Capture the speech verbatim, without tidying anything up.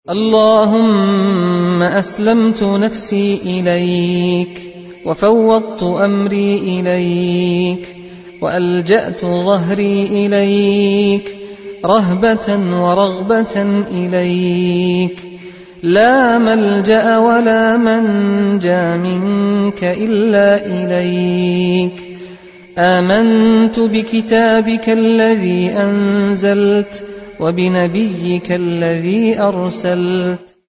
اللهم أسلمت نفسي إليك وفوضت أمري إليك وألجأت ظهري إليك رهبة ورغبة إليك لا ملجأ ولا منجى منك إلا إليك آمنت بكتابك الذي أنزلت وبنبيك الذي أرسلت